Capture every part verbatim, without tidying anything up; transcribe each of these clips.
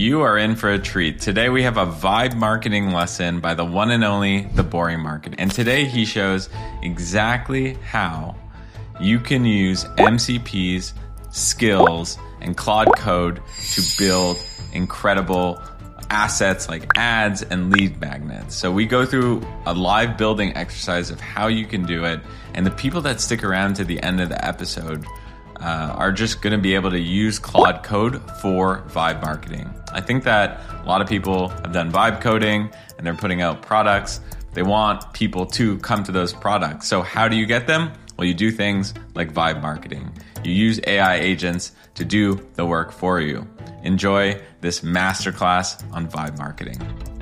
you are in for a treat. Today we have a vibe marketing lesson by the one and only The Boring Marketer. And today he shows exactly how you can use M C Ps, skills, and Claude Code to build incredible assets like ads and lead magnets. So we go through a live building exercise of how you can do it. And the people that stick around to the end of the episode uh, are just going to be able to use Claude Code for vibe marketing. I think that a lot of people have done vibe coding and they're putting out products. They want people to come to those products. So how do you get them? Well, you do things like vibe marketing. You use A I agents to do the work for you. Enjoy this masterclass on vibe marketing.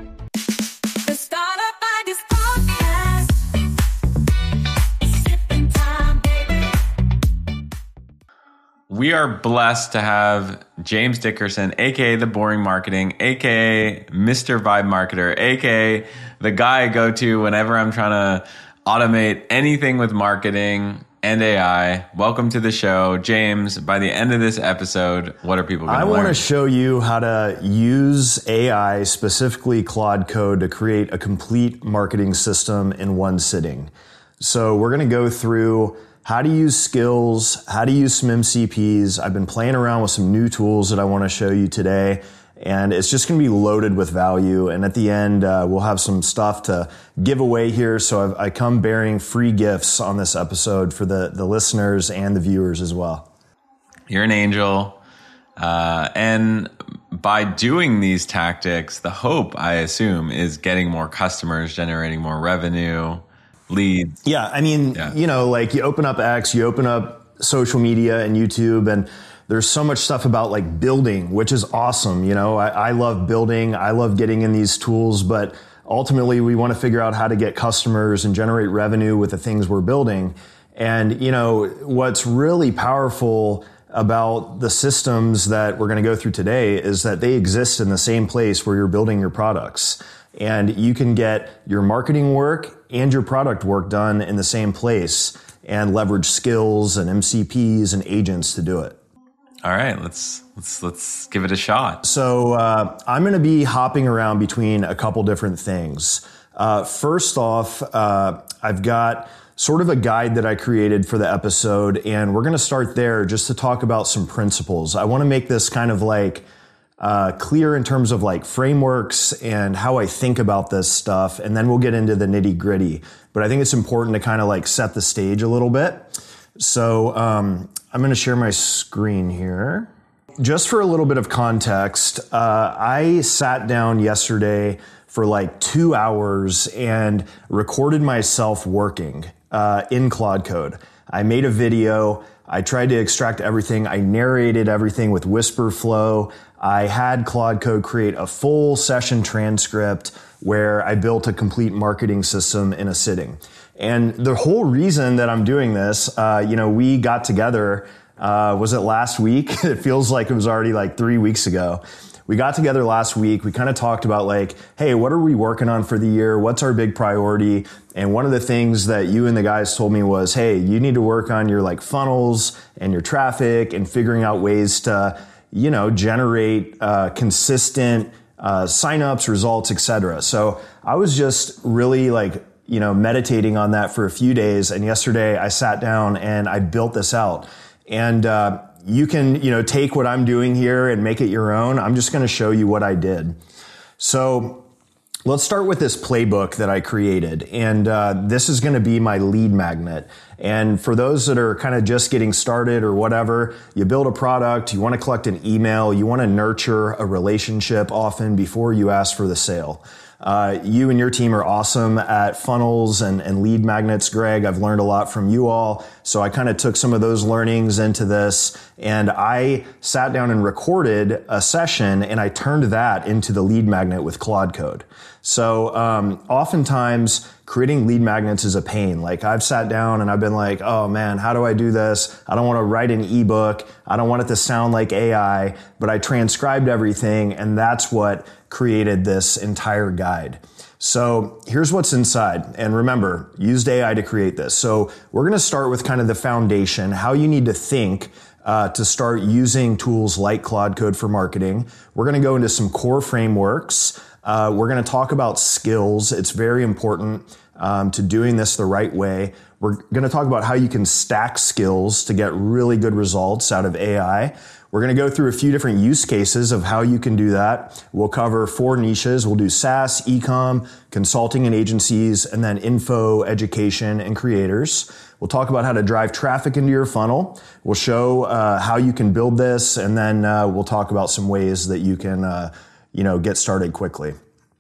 We are blessed to have James Dickerson, aka The Boring Marketing, aka Mister Vibe Marketer, aka the guy I go to whenever I'm trying to automate anything with marketing and A I. Welcome to the show. James, by the end of this episode, what are people going to learn? I want to show you how to use A I, specifically Claude Code, to create a complete marketing system in one sitting. So we're going to go through how to use skills, how to use some M C Ps. I've been playing around with some new tools that I want to show you today. And it's just going to be loaded with value. And at the end, uh, we'll have some stuff to give away here. So I've, I come bearing free gifts on this episode for the, the listeners and the viewers as well. You're an angel. Uh, and by doing these tactics, the hope, I assume, is getting more customers, generating more revenue, leads. Yeah. I mean, yeah. you know, like you open up X, you open up social media and YouTube, and there's so much stuff about like building, which is awesome. You know, I, I love building. I love getting in these tools, but ultimately we want to figure out how to get customers and generate revenue with the things we're building. And, you know, what's really powerful about the systems that we're going to go through today is that they exist in the same place where you're building your products. And you can get your marketing work and your product work done in the same place and leverage skills and M C Ps and agents to do it. All right, let's let's let's give it a shot. So uh, I'm going to be hopping around between a couple different things. Uh, first off, uh, I've got sort of a guide that I created for the episode, and we're going to start there just to talk about some principles. I want to make this kind of like uh, clear in terms of like frameworks and how I think about this stuff, and then we'll get into the nitty gritty. But I think it's important to kind of like set the stage a little bit. So um, I'm going to share my screen here. Just for a little bit of context, uh, I sat down yesterday for like two hours and recorded myself working uh, in Claude Code. I made a video. I tried to extract everything. I narrated everything with Whisper Flow. I had Claude Code create a full session transcript where I built a complete marketing system in a sitting. And the whole reason that I'm doing this, uh, you know, we got together, uh, was it last week? It feels like it was already like three weeks ago. We got together last week. We kind of talked about like, hey, what are we working on for the year? What's our big priority? And one of the things that you and the guys told me was, hey, you need to work on your like funnels and your traffic and figuring out ways to, you know, generate, uh, consistent, uh, signups, results, et cetera. So I was just really like, you know, meditating on that for a few days. And yesterday I sat down and I built this out. And, uh, you can, you know, take what I'm doing here and make it your own. I'm just going to show you what I did. So let's start with this playbook that I created. And, uh, this is going to be my lead magnet. And for those that are kind of just getting started or whatever, you build a product, you want to collect an email, you want to nurture a relationship often before you ask for the sale. Uh, you and your team are awesome at funnels and, and lead magnets, Greg. I've learned a lot from you all. So I kind of took some of those learnings into this, and I sat down and recorded a session, and I turned that into the lead magnet with Claude Code. So um, oftentimes creating lead magnets is a pain. Like I've sat down and I've been like, oh man, how do I do this? I don't want to write an ebook. I don't want it to sound like A I, but I transcribed everything, and that's what created this entire guide. So here's what's inside. And remember, used A I to create this. So we're going to start with kind of the foundation, how you need to think uh, to start using tools like Claude Code for Marketing. We're going to go into some core frameworks. Uh, we're going to talk about skills. It's very important um, to doing this the right way. We're going to talk about how you can stack skills to get really good results out of A I. We're going to go through a few different use cases of how you can do that. We'll cover four niches. We'll do SaaS, e-com, consulting and agencies, and then info, education, and creators. We'll talk about how to drive traffic into your funnel. We'll show uh, how you can build this, and then uh, we'll talk about some ways that you can, uh, you know, get started quickly.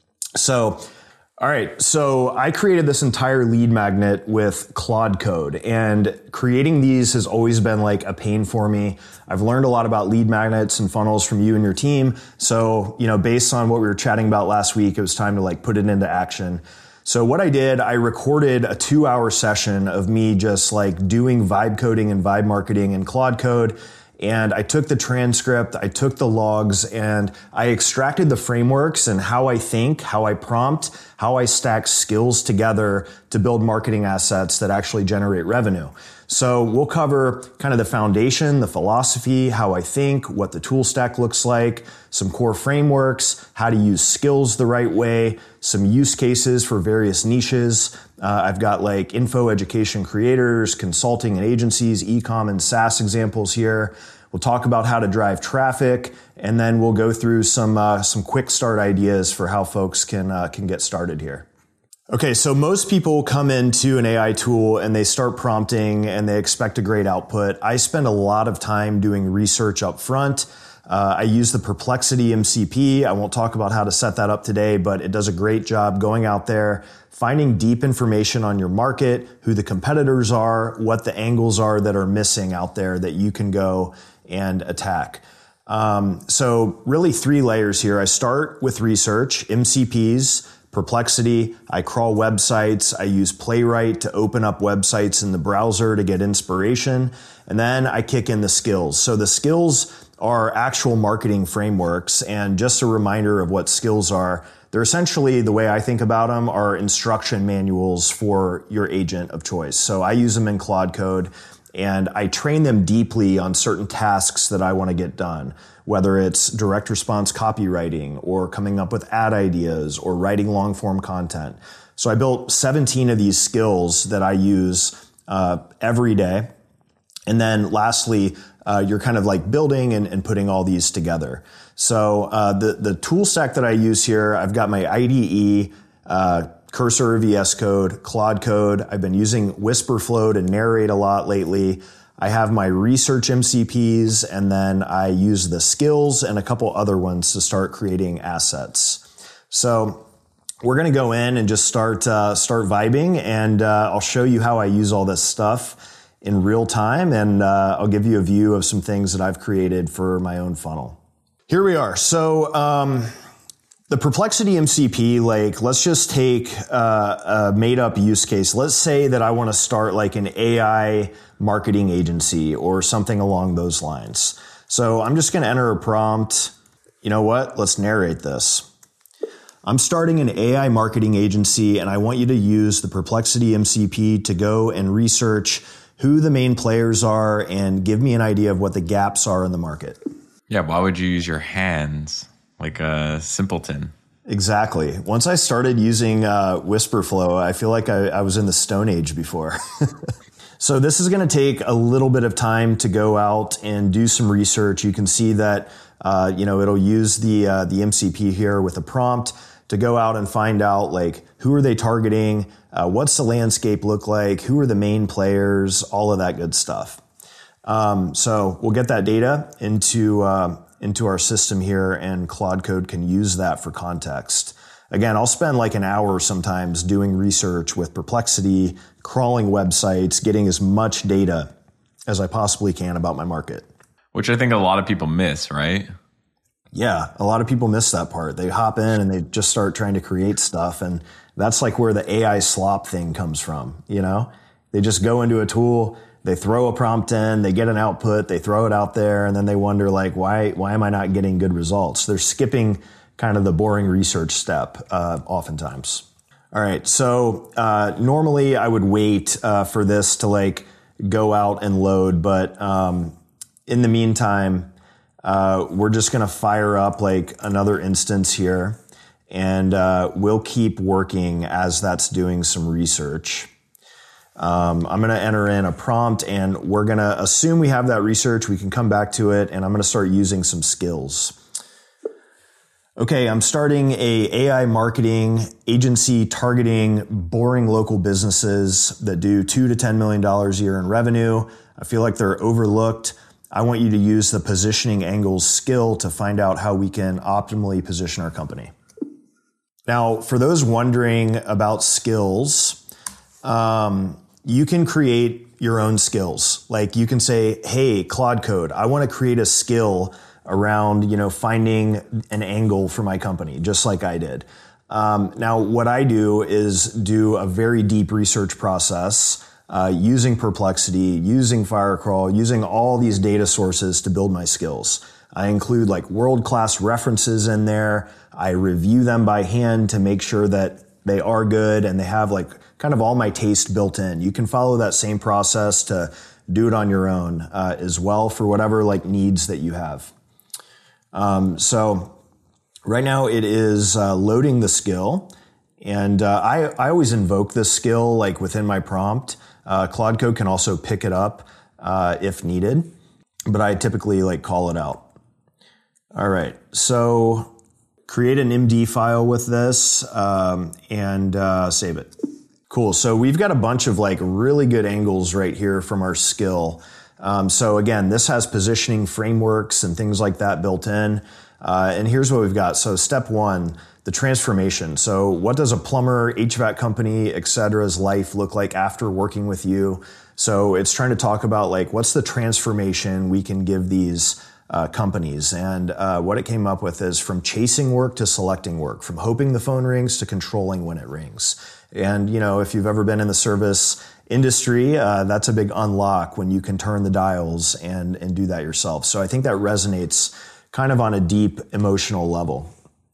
So, all right, so I created this entire lead magnet with Claude Code, and creating these has always been like a pain for me. I've learned a lot about lead magnets and funnels from you and your team. So, you know, based on what we were chatting about last week, it was time to like put it into action. So what I did, I recorded a two hour session of me just like doing vibe coding and vibe marketing in Claude Code. And I took the transcript, I took the logs, and I extracted the frameworks and how I think, how I prompt, how I stack skills together to build marketing assets that actually generate revenue. So we'll cover kind of the foundation, the philosophy, how I think, what the tool stack looks like, some core frameworks, how to use skills the right way, some use cases for various niches. Uh, I've got like info, education, creators, consulting and agencies, e-com and SaaS examples here. We'll talk about how to drive traffic, and then we'll go through some uh, some quick start ideas for how folks can uh, can get started here. Okay, so most people come into an A I tool and they start prompting and they expect a great output. I spend a lot of time doing research up front. Uh, I use the Perplexity M C P. I won't talk about how to set that up today, but it does a great job going out there, finding deep information on your market, who the competitors are, what the angles are that are missing out there that you can go and attack. Um, so really three layers here. I start with research, M C Ps, Perplexity. I crawl websites. I use Playwright to open up websites in the browser to get inspiration. And then I kick in the skills. So the skills are actual marketing frameworks. And just a reminder of what skills are, they're essentially, the way I think about them, are instruction manuals for your agent of choice. So I use them in Claude Code, and I train them deeply on certain tasks that I want to get done, whether it's direct response copywriting or coming up with ad ideas or writing long form content. So I built seventeen of these skills that I use uh, every day. And then lastly, uh, you're kind of like building and, and putting all these together. So uh, the, the tool stack that I use here, I've got my I D E, uh, Cursor V S Code, Claude Code. I've been using Whisperflow to narrate a lot lately. I have my research M C Ps, and then I use the skills and a couple other ones to start creating assets. So we're going to go in and just start uh, start vibing, and uh, I'll show you how I use all this stuff in real time, and uh, I'll give you a view of some things that I've created for my own funnel. Here we are. So um, the Perplexity M C P, like, let's just take uh, a made-up use case. Let's say that I want to start like an A I marketing agency or something along those lines. So I'm just going to enter a prompt. You know what? Let's narrate this. I'm starting an A I marketing agency, and I want you to use the Perplexity M C P to go and research who the main players are and give me an idea of what the gaps are in the market. Yeah, why would you use your hands like a simpleton? Exactly. Once I started using uh, Whisperflow, I feel like I, I was in the Stone Age before. So this is going to take a little bit of time to go out and do some research. You can see that uh, you know it'll use the uh, the M C P here with a prompt to go out and find out like who are they targeting, uh, what's the landscape look like, who are the main players, all of that good stuff. Um, so we'll get that data into uh, into our system here, and Claude Code can use that for context. Again, I'll spend like an hour sometimes doing research with Perplexity, crawling websites, getting as much data as I possibly can about my market. Which I think a lot of people miss, right? Yeah, a lot of people miss that part. They hop in and they just start trying to create stuff, and that's like where the A I slop thing comes from, you know? They just go into a tool, they throw a prompt in, they get an output, they throw it out there, and then they wonder like, why why am I not getting good results? They're skipping kind of the boring research step uh, oftentimes. All right, so uh, normally I would wait uh, for this to like go out and load, but um, in the meantime, uh, we're just going to fire up like another instance here, and uh, we'll keep working as that's doing some research. Um, I'm going to enter in a prompt, and we're going to assume we have that research. We can come back to it, and I'm going to start using some skills. Okay, I'm starting a AI marketing agency targeting boring local businesses that do two to ten million dollars a year in revenue. I feel like they're overlooked. I want you to use the positioning angles skill to find out how we can optimally position our company. Now, for those wondering about skills, um, you can create your own skills. Like you can say, hey, Claude Code, I want to create a skill around, you know, finding an angle for my company, just like I did. Um, now, what I do is do a very deep research process uh, using Perplexity, using Firecrawl, using all these data sources to build my skills. I include like world-class references in there. I review them by hand to make sure that they are good and they have like kind of all my taste built in. You can follow that same process to do it on your own uh, as well for whatever like needs that you have. Um, so right now it is uh, loading the skill, and uh, I, I always invoke this skill like within my prompt. Uh, Claude Code can also pick it up uh, if needed, but I typically like call it out. All right, so create an M D file with this um, and uh, save it. Cool. So we've got a bunch of like really good angles right here from our skill. Um, so again, this has positioning frameworks and things like that built in. Uh, and here's what we've got. So step one, the transformation. So what does a plumber, H V A C company, et cetera's life look like after working with you? So it's trying to talk about like, what's the transformation we can give these uh, companies? And uh, what it came up with is from chasing work to selecting work, from hoping the phone rings to controlling when it rings. And, you know, if you've ever been in the service industry, uh, that's a big unlock when you can turn the dials and, and do that yourself. So I think that resonates kind of on a deep emotional level.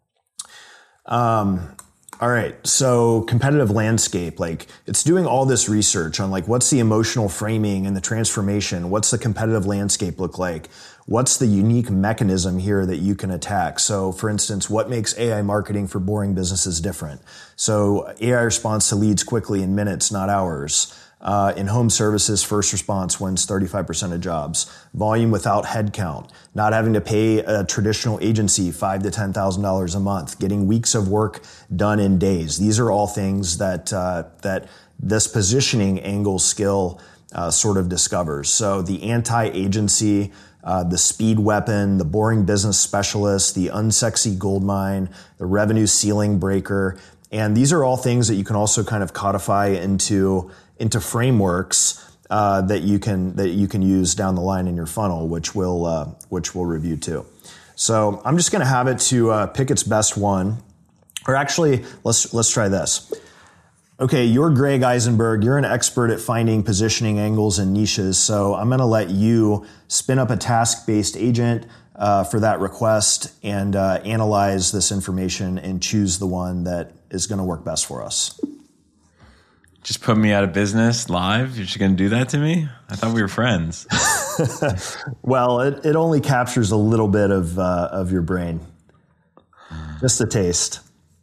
Um, all right. So competitive landscape, like it's doing all this research on like, what's the emotional framing and the transformation? What's the competitive landscape look like? What's the unique mechanism here that you can attack? So for instance, what makes A I marketing for boring businesses different? So A I responds to leads quickly in minutes, not hours. Uh, in home services, first response wins thirty-five percent of jobs. Volume without headcount. Not having to pay a traditional agency five thousand to ten thousand dollars a month. Getting weeks of work done in days. These are all things that uh, that this positioning angle skill uh, sort of discovers. So the anti-agency, uh, the speed weapon, the boring business specialist, the unsexy gold mine, the revenue ceiling breaker. And these are all things that you can also kind of codify into into frameworks uh, that you can that you can use down the line in your funnel, which we'll uh, which we'll review too. So I'm just going to have it to uh, pick its best one, or actually let's let's try this. Okay, you're Greg Eisenberg. You're an expert at finding positioning angles and niches. So I'm going to let you spin up a task-based agent uh, for that request and uh, analyze this information and choose the one that is going to work best for us. Just put me out of business live? You're just going to do that to me? I thought we were friends. Well, it, it only captures a little bit of uh, of your brain. Just a taste.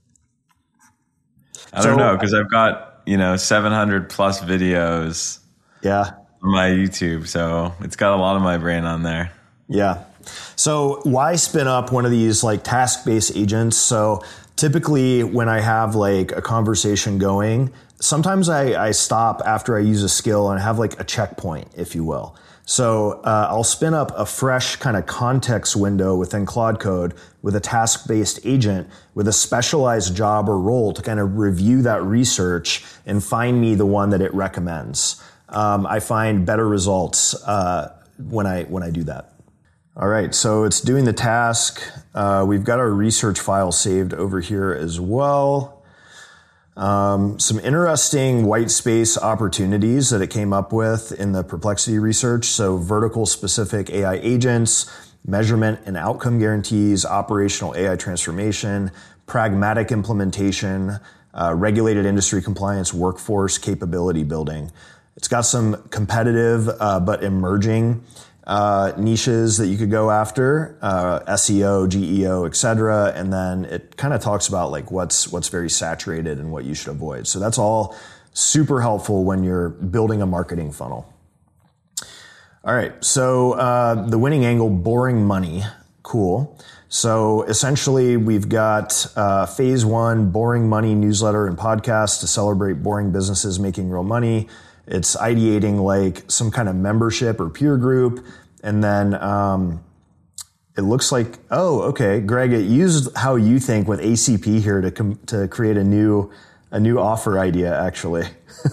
I don't so, know, because I've got, you know, seven hundred plus videos yeah. on my YouTube. So it's got a lot of my brain on there. Yeah. So why spin up one of these like task-based agents? So typically when I have like a conversation going, sometimes I, I stop after I use a skill and have like a checkpoint, if you will. So uh, I'll spin up a fresh kind of context window within Claude Code with a task-based agent with a specialized job or role to kind of review that research and find me the one that it recommends. Um, I find better results uh, when I when I do that. All right, so it's doing the task. Uh, we've got our research file saved over here as well. Um, some interesting white space opportunities that it came up with in the Perplexity research. So vertical specific A I agents, measurement and outcome guarantees, operational A I transformation, pragmatic implementation, uh, regulated industry compliance, workforce capability building. It's got some competitive uh, but emerging uh, niches that you could go after, uh, S E O, G E O, et cetera. And then it kind of talks about like what's, what's very saturated and what you should avoid. So that's all super helpful when you're building a marketing funnel. All right. So, uh, the winning angle, boring money. Cool. So essentially we've got, uh, phase one, boring money newsletter and podcast to celebrate boring businesses making real money. It's ideating like some kind of membership or peer group. And then, um, it looks like, oh, okay, Greg, it used how you think with A C P here to com- to create a new, a new offer idea, actually.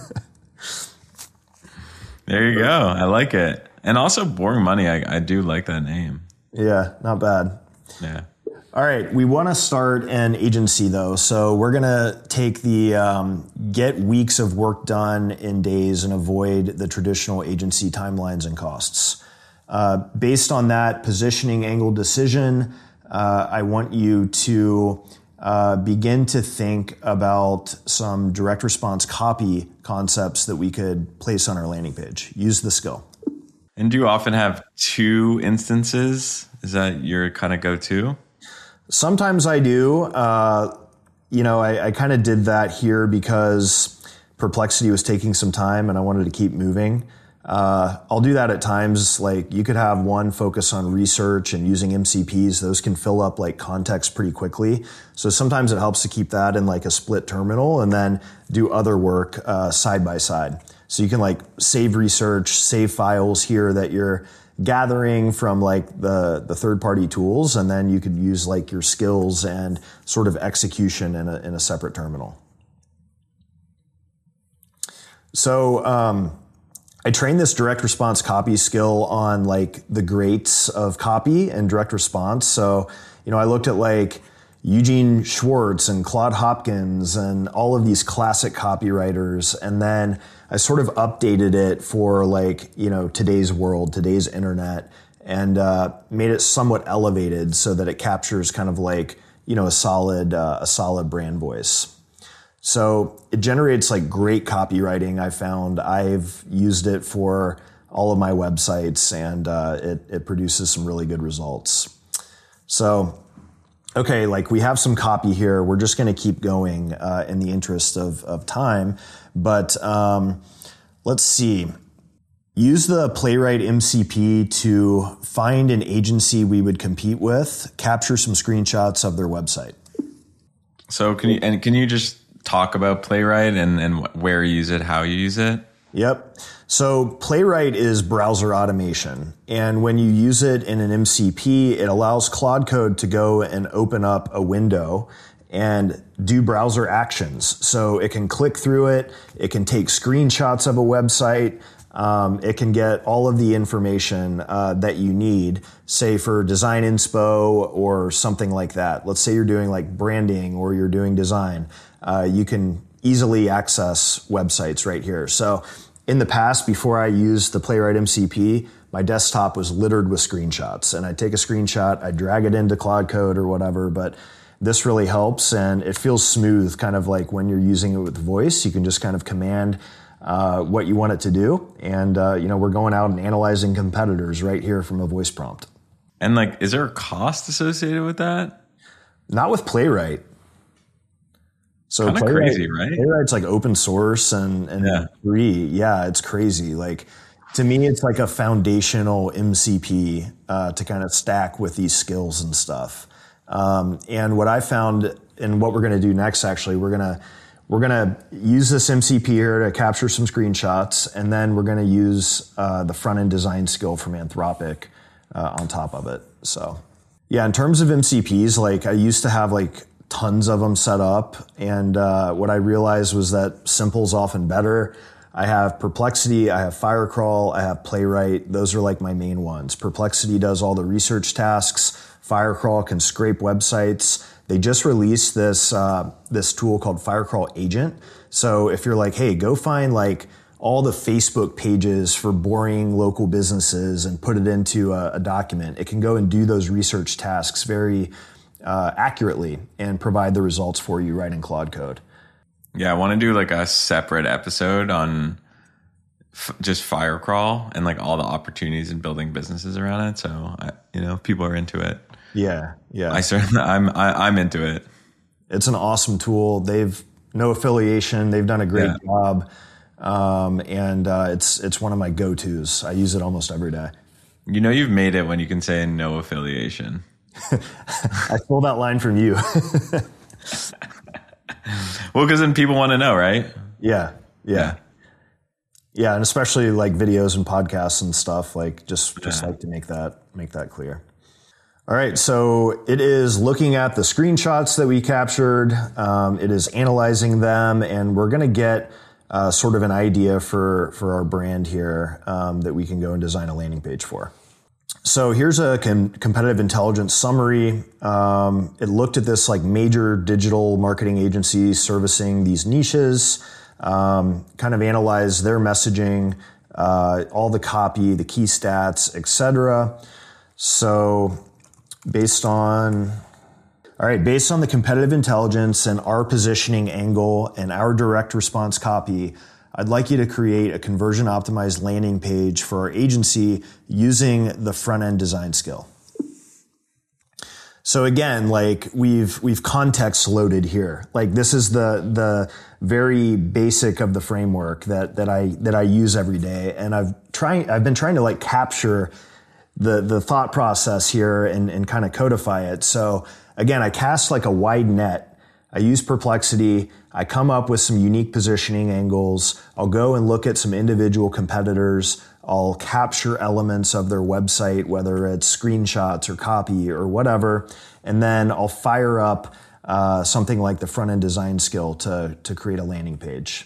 There you go. I like it. And also boring money. I, I do like that name. Yeah, not bad. Yeah. All right, we want to start an agency though, so we're going to take the um, get weeks of work done in days and avoid the traditional agency timelines and costs. Uh, based on that positioning angle decision, uh, I want you to uh, begin to think about some direct response copy concepts that we could place on our landing page. Use the skill. And do you often have two instances? Is that your kind of go-to? Sometimes I do. Uh, you know, I, I kind of did that here because Perplexity was taking some time and I wanted to keep moving. Uh, I'll do that at times. Like you could have one focus on research and using M C Ps. Those can fill up like context pretty quickly. So sometimes it helps to keep that in like a split terminal and then do other work uh, side by side. So you can like save research, save files here that you're gathering from like the, the third party tools. And then you could use like your skills and sort of execution in a, in a separate terminal. So, um, I trained this direct response copy skill on like the greats of copy and direct response. So, you know, I looked at like Eugene Schwartz and Claude Hopkins and all of these classic copywriters. And then I sort of updated it for like, you know, today's world, today's internet, and uh, made it somewhat elevated so that it captures kind of like, you know, a solid, uh, a solid brand voice. So it generates like great copywriting. I found I've used it for all of my websites and uh, it, it produces some really good results. So, okay, like we have some copy here. We're just going to keep going uh, in the interest of, of time. But um, let's see. Use the Playwright M C P to find an agency we would compete with, capture some screenshots of their website. So can you, and can you just talk about Playwright and, and where you use it, how you use it? Yep. So Playwright is browser automation. And when you use it in an M C P, it allows Claude Code to go and open up a window and do browser actions. So it can click through it. It can take screenshots of a website. Um, it can get all of the information uh, that you need, say for design inspo or something like that. Let's say you're doing like branding or you're doing design. Uh, you can easily access websites right here. So in the past, before I used the Playwright M C P, my desktop was littered with screenshots. And I'd take a screenshot, I'd drag it into Claude Code or whatever, but this really helps and it feels smooth, kind of like when you're using it with voice. You can just kind of command uh, what you want it to do. And, uh, you know, we're going out and analyzing competitors right here from a voice prompt. And like, is there a cost associated with that? Not with Playwright. So kind of crazy, right? Playwright's like open source and, and yeah. free. Yeah, it's crazy. Like to me, it's like a foundational M C P uh, to kind of stack with these skills and stuff. Um, and what I found, and what we're going to do next, actually, we're going to we're going to use this M C P here to capture some screenshots, and then we're going to use uh, the front end design skill from Anthropic uh, on top of it. So, yeah, in terms of M C Ps, like I used to have like tons of them set up. And uh, what I realized was that simple is often better. I have Perplexity, I have Firecrawl, I have Playwright. Those are like my main ones. Perplexity does all the research tasks. Firecrawl can scrape websites. They just released this uh, this tool called Firecrawl Agent. So if you're like, hey, go find like all the Facebook pages for boring local businesses and put it into a, a document, it can go and do those research tasks very Uh, accurately and provide the results for you right in Claude Code. Yeah, I want to do like a separate episode on f- just fire crawl and like all the opportunities in building businesses around it. So, I, you know, people are into it. Yeah. Yeah. I certainly, I'm, I, I'm into it. It's an awesome tool. They've no affiliation. They've done a great Yeah. job. Um, and, uh, it's, it's one of my go-tos. I use it almost every day. You know, you've made it when you can say no affiliation. I stole that line from you. Well, because then people want to know, right? Yeah, yeah. Yeah. Yeah. And especially like videos and podcasts and stuff, like just, just Yeah. like to make that, make that clear. All right. So it is looking at the screenshots that we captured. Um, it is analyzing them, and we're going to get Uh, sort of an idea for, for our brand here um, that we can go and design a landing page for. So here's a com- competitive intelligence summary. Um, it looked at this like major digital marketing agencies servicing these niches, um, kind of analyzed their messaging, uh, all the copy, the key stats, et cetera. So based on All right, based on the competitive intelligence and our positioning angle and our direct response copy, I'd like you to create a conversion optimized landing page for our agency using the front end design skill. So again, like we've we've context loaded here. Like this is the the very basic of the framework that that I that I use every day, and I've trying I've been trying to like capture the the thought process here and and kind of codify it. So again, I cast like a wide net. I use Perplexity. I come up with some unique positioning angles. I'll go and look at some individual competitors. I'll capture elements of their website, whether it's screenshots or copy or whatever. And then I'll fire up uh, something like the front-end design skill to, to create a landing page.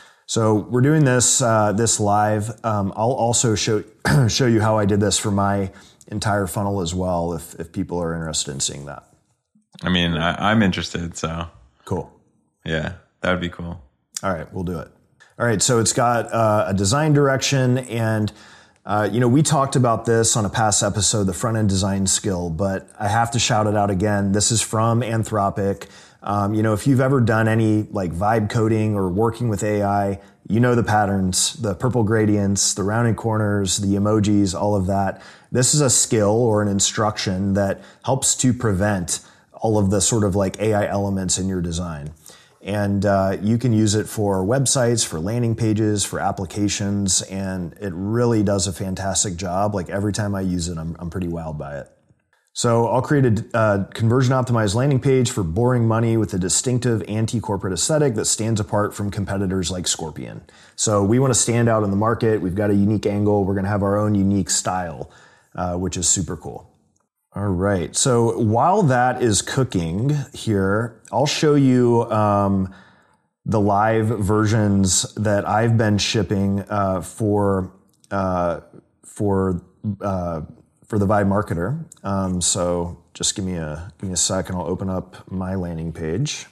So we're doing this uh, this live. Um, I'll also show show you how I did this for my entire funnel as well, if if people are interested in seeing that. I mean, I, I'm interested, so. Cool. Yeah, that would be cool. All right, we'll do it. All right, so it's got uh, a design direction, and uh, you know, we talked about this on a past episode, the front-end design skill, but I have to shout it out again. This is from Anthropic. Um, you know, if you've ever done any like vibe coding or working with A I, you know the patterns, the purple gradients, the rounded corners, the emojis, all of that. This is a skill or an instruction that helps to prevent all of the sort of like A I elements in your design. And uh, you can use it for websites, for landing pages, for applications, and it really does a fantastic job. Like every time I use it, I'm, I'm pretty wowed by it. So I'll create a uh, conversion optimized landing page for boring money with a distinctive anti-corporate aesthetic that stands apart from competitors like Scorpion. So we want to stand out in the market. We've got a unique angle. We're going to have our own unique style, uh, which is super cool. All right. So while that is cooking here, I'll show you um, the live versions that I've been shipping uh, for uh, for uh, for the Vibe Marketer. Um, so just give me a give me a second. I'll open up my landing page.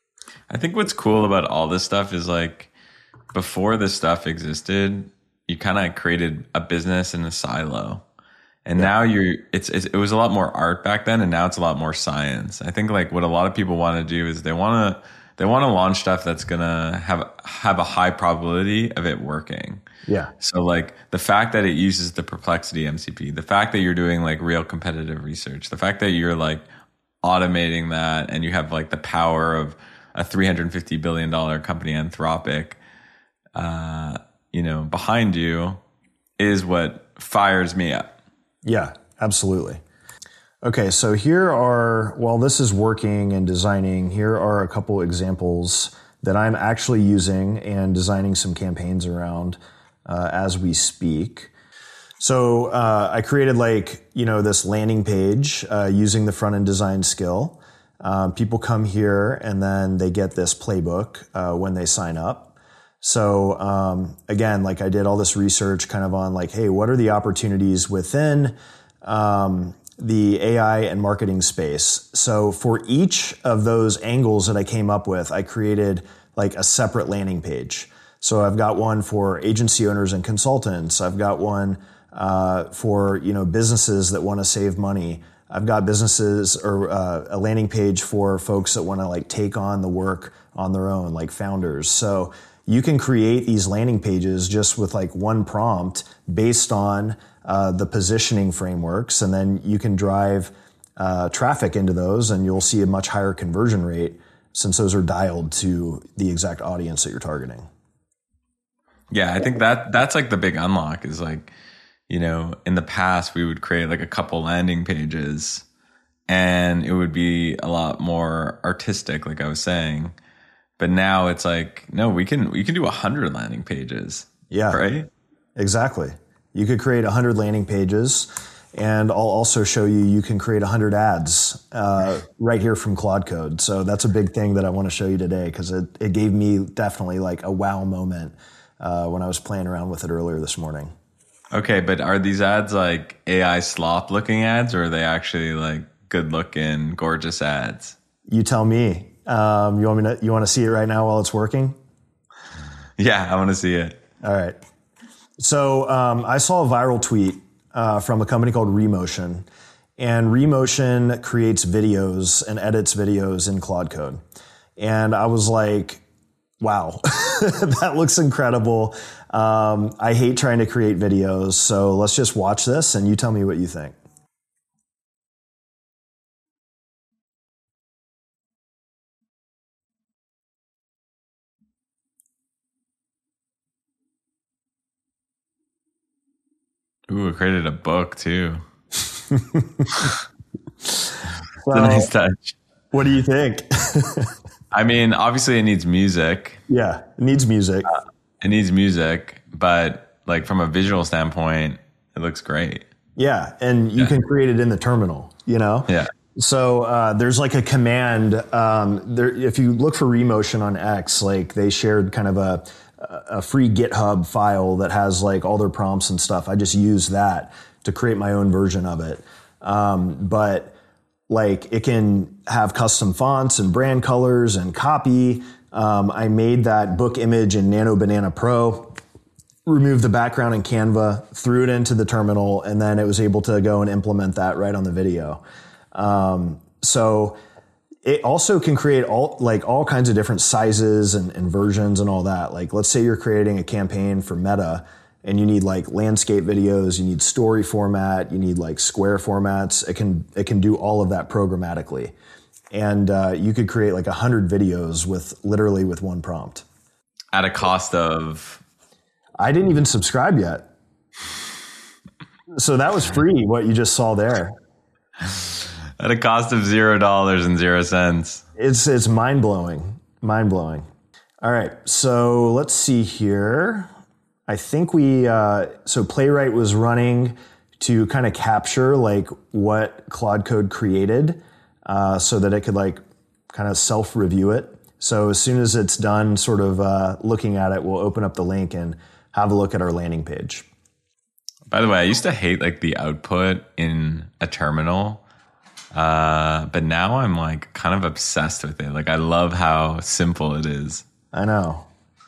I think what's cool about all this stuff is like before this stuff existed, you kind of created a business in a silo. And yeah. now you're, it's, it's, it was a lot more art back then, and now it's a lot more science. I think like what a lot of people want to do is they want to, they want to launch stuff that's going to have, have a high probability of it working. Yeah. So like the fact that it uses the Perplexity M C P, the fact that you're doing like real competitive research, the fact that you're like automating that and you have like the power of a three hundred fifty billion dollars company, Anthropic, uh, you know, behind you is what fires me up. Yeah, absolutely. Okay, so here are, while this is working and designing, here are a couple examples that I'm actually using and designing some campaigns around uh, as we speak. So uh, I created like, you know, this landing page uh, using the front-end design skill. Um, people come here and then they get this playbook uh, when they sign up. So, um, again, like I did all this research kind of on like, hey, what are the opportunities within, um, the A I and marketing space? So for each of those angles that I came up with, I created like a separate landing page. So I've got one for agency owners and consultants. I've got one, uh, for, you know, businesses that want to save money. I've got businesses or, uh, a landing page for folks that want to like take on the work on their own, like founders. So, you can create these landing pages just with like one prompt based on uh, the positioning frameworks. And then you can drive uh, traffic into those and you'll see a much higher conversion rate since those are dialed to the exact audience that you're targeting. Yeah, I think that that's like the big unlock is like, you know, in the past we would create like a couple landing pages and it would be a lot more artistic, like I was saying. But now it's like, no, we can we can do a hundred landing pages. Yeah, right. Exactly. You could create a hundred landing pages, and I'll also show you you can create a hundred ads uh, right here from Claude Code. So that's a big thing that I want to show you today because it it gave me definitely like a wow moment uh, when I was playing around with it earlier this morning. Okay, but are these ads like A I slop looking ads, or are they actually like good looking, gorgeous ads? You tell me. Um, you want me to? You want to see it right now while it's working? Yeah, I want to see it. All right. So um, I saw a viral tweet uh, from a company called Remotion, and Remotion creates videos and edits videos in Claude Code, and I was like, wow, that looks incredible. Um, I hate trying to create videos, so let's just watch this and you tell me what you think. Ooh, I created a book too. It's Well, a nice touch. what do you think? I mean, obviously it needs music. Yeah, it needs music. Uh, it needs music, but like from a visual standpoint, it looks great. Yeah, and you Yeah. can create it in the terminal, you know? Yeah. So uh, there's like a command. Um, there, if you look for Remotion on X, like they shared kind of a a free GitHub file that has like all their prompts and stuff. I just use that to create my own version of it. Um, but like it can have custom fonts and brand colors and copy. Um, I made that book image in Nano Banana Pro, removed the background in Canva, threw it into the terminal, and then it was able to go and implement that right on the video. Um, so it also can create all like all kinds of different sizes and, and versions and all that. Like let's say you're creating a campaign for Meta and you need like landscape videos, you need story format, you need like square formats. It can it can do all of that programmatically. And uh, you could create like a hundred videos with literally with one prompt. At a cost of I didn't even subscribe yet. So that was free, what you just saw there. at a cost of zero dollars and zero cents. It's it's mind blowing, mind blowing. All right, so let's see here. I think we uh, so Playwright was running to kind of capture like what Claude Code created, uh, so that it could like kind of self review it. So as soon as it's done, sort of uh, looking at it, we'll open up the link and have a look at our landing page. By the way, I used to hate like the output in a terminal. Uh, but now I'm like kind of obsessed with it. Like I love how simple it is. I know.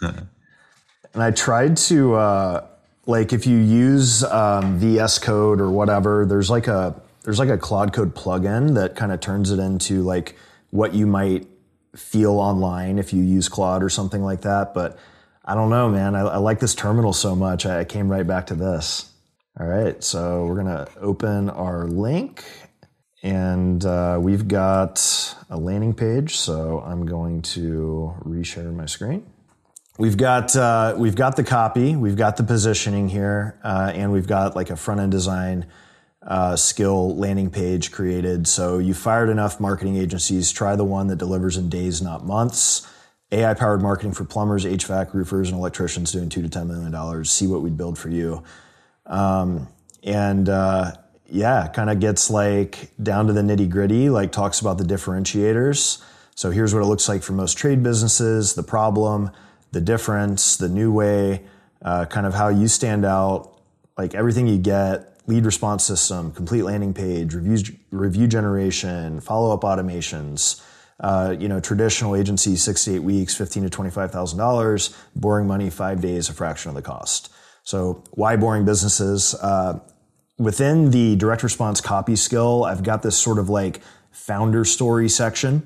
And I tried to, uh, like if you use um, V S Code or whatever, there's like a there's like a Claude Code plugin that kind of turns it into like what you might feel online if you use Claude or something like that. But I don't know, man. I, I like this terminal so much. I came right back to this. All right, so we're gonna open our link. And uh, we've got a landing page, so I'm going to reshare my screen. We've got uh, we've got the copy, we've got the positioning here, uh, and we've got like a front end design uh, skill landing page created. So you fired enough marketing agencies. Try the one that delivers in days, not months. A I powered marketing for plumbers, H V A C roofers, and electricians doing two to ten million dollars. See what we'd build for you, um, and. Uh, Yeah, kind of gets like down to the nitty gritty, like talks about the differentiators. So here's what it looks like for most trade businesses, the problem, the difference, the new way, uh, kind of how you stand out, like everything you get, lead response system, complete landing page, reviews, review generation, follow-up automations, uh, you know, traditional agency, six to eight weeks, fifteen to twenty-five thousand dollars, boring money, five days, a fraction of the cost. So why boring businesses? Uh, Within the direct response copy skill, I've got this sort of like founder story section.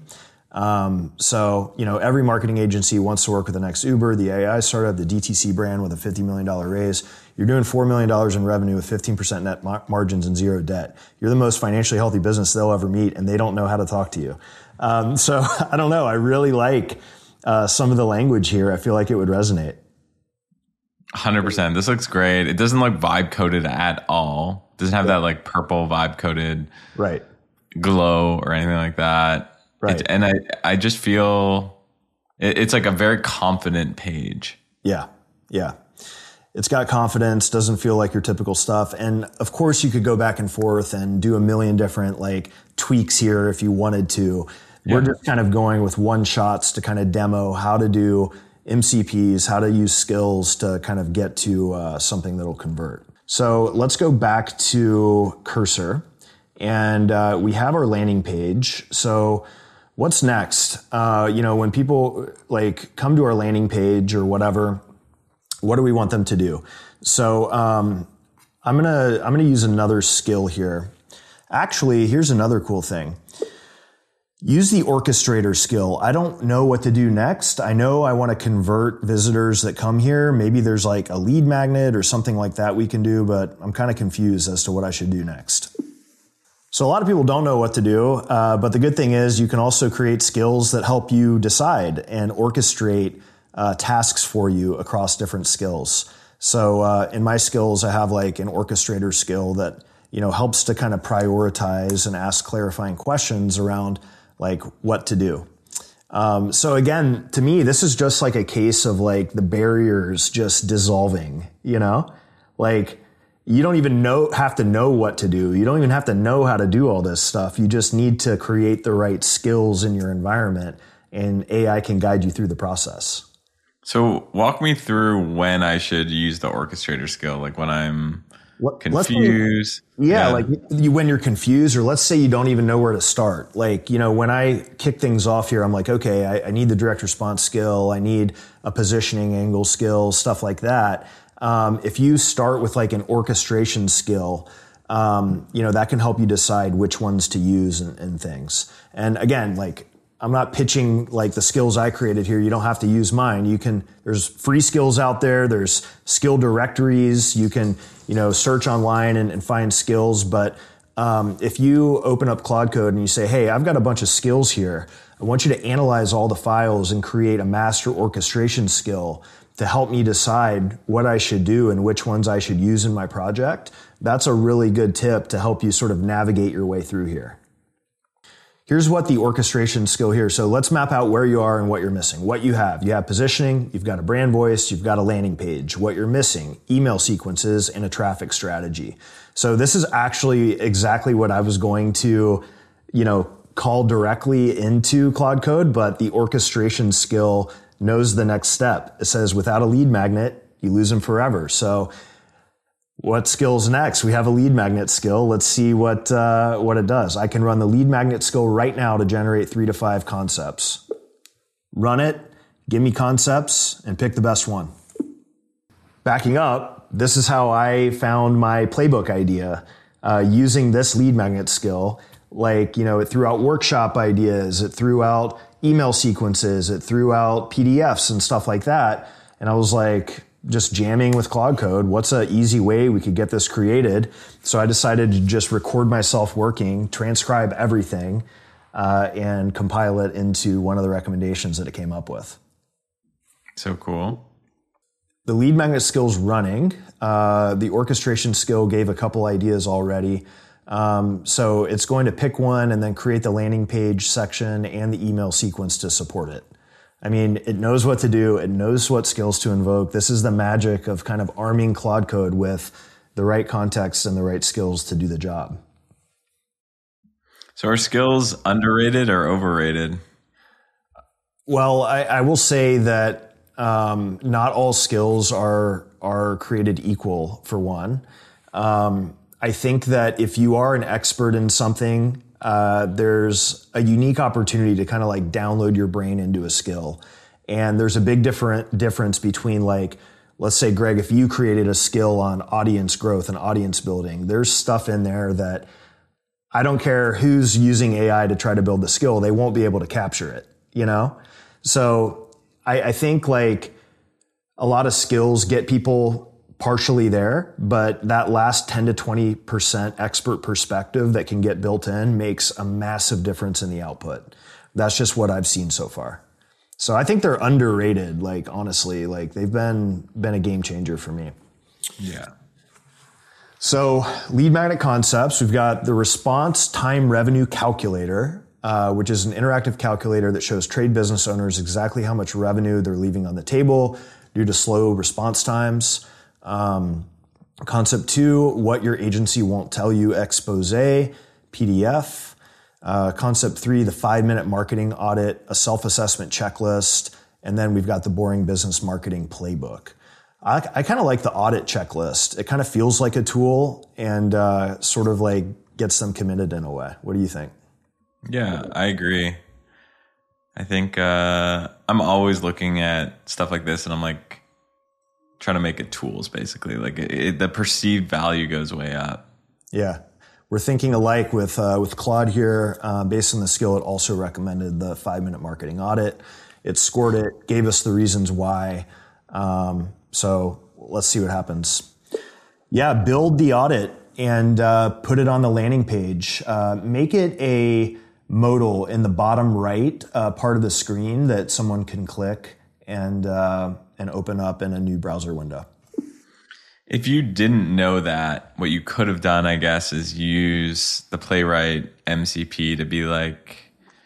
Um, so, you know, every marketing agency wants to work with the next Uber, the A I startup, the D T C brand with a fifty million dollars raise. You're doing four million dollars in revenue with fifteen percent net mar- margins and zero debt. You're the most financially healthy business they'll ever meet, and they don't know how to talk to you. Um, so I don't know. I really like uh, some of the language here. I feel like it would resonate. one hundred percent. This looks great. It doesn't look vibe coded at all. It doesn't have that like purple vibe coded right glow or anything like that. Right. It, and I, I just feel it, it's like a very confident page. Yeah. Yeah. It's got confidence, doesn't feel like your typical stuff. And of course you could go back and forth and do a million different like tweaks here if you wanted to. Yeah. We're just kind of going with one shots to kind of demo how to do M C Ps, how to use skills to kind of get to uh, something that'll convert. So let's go back to Cursor, and uh, we have our landing page. So what's next? Uh, you know, when people like come to our landing page or whatever, what do we want them to do? So um, I'm gonna I'm gonna use another skill here. Actually, here's another cool thing. Use the orchestrator skill. I don't know what to do next. I know I want to convert visitors that come here. Maybe there's like a lead magnet or something like that we can do, but I'm kind of confused as to what I should do next. So a lot of people don't know what to do, uh, but the good thing is you can also create skills that help you decide and orchestrate uh, tasks for you across different skills. So uh, in my skills, I have like an orchestrator skill that, you know, helps to kind of prioritize and ask clarifying questions around like what to do. Um, so again, to me, this is just like a case of like the barriers just dissolving, you know, like you don't even know, have to know what to do. You don't even have to know how to do all this stuff. You just need to create the right skills in your environment, and A I can guide you through the process. So walk me through when I should use the orchestrator skill, like when I'm confused. Yeah, yeah, like you, when you're confused, or let's say you don't even know where to start. Like, you know, when I kick things off here, I'm like, okay, I, I need the direct response skill. I need a positioning angle skill, stuff like that. Um, if you start with like an orchestration skill, um, you know, that can help you decide which ones to use and, and things. And again, like, I'm not pitching like the skills I created here. You don't have to use mine. You can, there's free skills out there. There's skill directories. You can, you know, search online and, and find skills. But, um, if you open up Claude Code and you say, hey, I've got a bunch of skills here. I want you to analyze all the files and create a master orchestration skill to help me decide what I should do and which ones I should use in my project. That's a really good tip to help you sort of navigate your way through here. Here's what the orchestration skill here. So let's map out where you are and what you're missing. What you have. You have positioning, you've got a brand voice, you've got a landing page. What you're missing, email sequences and a traffic strategy. So this is actually exactly what I was going to, you know, call directly into Claude Code, but the orchestration skill knows the next step. It says without a lead magnet, you lose them forever. So what skill's next? We have a lead magnet skill. Let's see what uh, what it does. I can run the lead magnet skill right now to generate three to five concepts. Run it, give me concepts, and pick the best one. Backing up, this is how I found my playbook idea uh, using this lead magnet skill. Like, you know, it threw out workshop ideas, it threw out email sequences, it threw out P D Fs and stuff like that. And I was like, just jamming with Claude Code. What's an easy way we could get this created? So I decided to just record myself working, transcribe everything, uh, and compile it into one of the recommendations that it came up with. So cool. The lead magnet skill's running. Uh, the orchestration skill gave a couple ideas already. Um, so it's going to pick one and then create the landing page section and the email sequence to support it. I mean, it knows what to do. It knows what skills to invoke. This is the magic of kind of arming Claude Code with the right context and the right skills to do the job. So are skills underrated or overrated? Well, I, I will say that um, not all skills are are created equal, for one. Um, I think that if you are an expert in something, Uh, there's a unique opportunity to kind of like download your brain into a skill. And there's a big different difference between like, let's say, Greg, if you created a skill on audience growth and audience building, there's stuff in there that I don't care who's using A I to try to build the skill, they won't be able to capture it, you know? So I, I think like a lot of skills get people partially there, but that last ten to twenty percent expert perspective that can get built in makes a massive difference in the output. That's just what I've seen so far. So I think they're underrated, like honestly, like they've been been a game changer for me. Yeah. So Lead Magnet Concepts, we've got the Response Time Revenue Calculator, uh, which is an interactive calculator that shows trade business owners exactly how much revenue they're leaving on the table due to slow response times. Um, concept two, What Your Agency Won't Tell You Expose, P D F. Uh, concept three, the five-minute marketing audit, a self-assessment checklist, and then we've got the Boring Business Marketing Playbook. I, I kind of like the audit checklist. It kind of feels like a tool and uh, sort of like gets them committed in a way. What do you think? Yeah, I agree. I think uh, I'm always looking at stuff like this and I'm like trying to make it tools basically. Like it, it, the perceived value goes way up. Yeah. We're thinking alike with uh, with Claude here. Uh, based on the skill, it also recommended the five-minute marketing audit. It scored it, gave us the reasons why. Um, so let's see what happens. Yeah, build the audit and uh, put it on the landing page. Uh, make it a modal in the bottom right uh, part of the screen that someone can click and uh, and open up in a new browser window. If you didn't know that, what you could have done, I guess, is use the Playwright M C P to be like,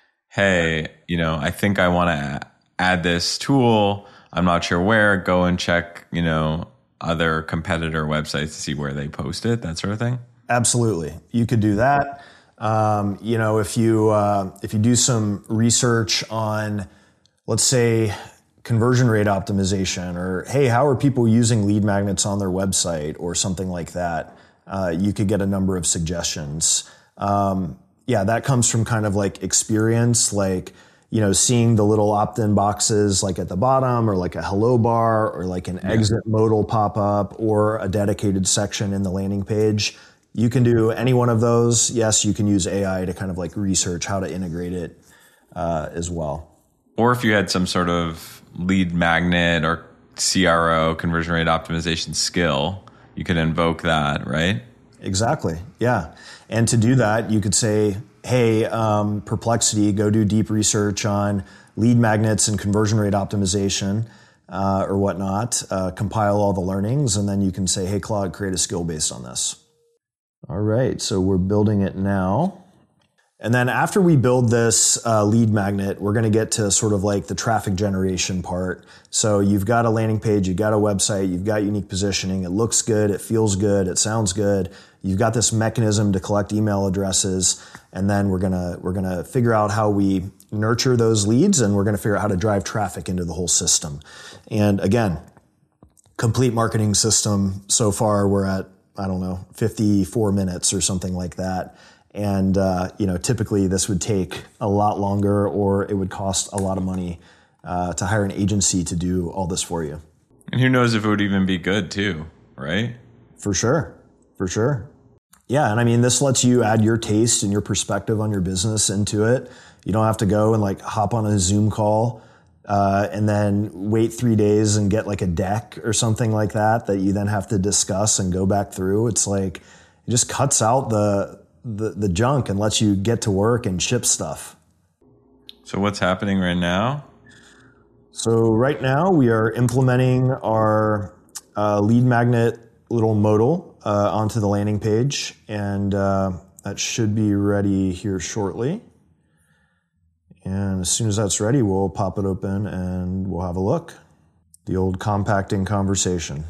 hey, you know, I think I want to add this tool. I'm not sure where. Go and check, you know, other competitor websites to see where they post it, that sort of thing. Absolutely. You could do that. Um, you know, if you, uh, if you do some research on, let's say, conversion rate optimization, or hey, how are people using lead magnets on their website, or something like that, uh, you could get a number of suggestions. Um, yeah, that comes from kind of like experience, like, you know, seeing the little opt-in boxes like at the bottom, or like a hello bar, or like an yeah. exit modal pop up, or a dedicated section in the landing page. You can do any one of those. Yes, you can use A I to kind of like research how to integrate it uh, as well. Or if you had some sort of lead magnet or C R O, conversion rate optimization skill, you could invoke that, right? Exactly. Yeah. And to do that, you could say, hey, um, Perplexity, go do deep research on lead magnets and conversion rate optimization uh, or whatnot, uh, compile all the learnings, and then you can say, hey, Claude, create a skill based on this. All right. So we're building it now. And then after we build this uh, lead magnet, we're going to get to sort of like the traffic generation part. So you've got a landing page, you've got a website, you've got unique positioning. It looks good. It feels good. It sounds good. You've got this mechanism to collect email addresses. And then we're going to, we're going to figure out how we nurture those leads, and we're going to figure out how to drive traffic into the whole system. And again, complete marketing system. So far we're at, I don't know, fifty-four minutes or something like that. And, uh, you know, typically this would take a lot longer, or it would cost a lot of money uh, to hire an agency to do all this for you. And who knows if it would even be good too, right? For sure. For sure. Yeah. And I mean, this lets you add your taste and your perspective on your business into it. You don't have to go and like hop on a Zoom call uh, and then wait three days and get like a deck or something like that that you then have to discuss and go back through. It's like, it just cuts out the The, the junk and lets you get to work and ship stuff. So what's happening right now? So right now we are implementing our uh, lead magnet little modal uh, onto the landing page, and uh, that should be ready here shortly. And as soon as that's ready, we'll pop it open and we'll have a look. The old compacting conversation.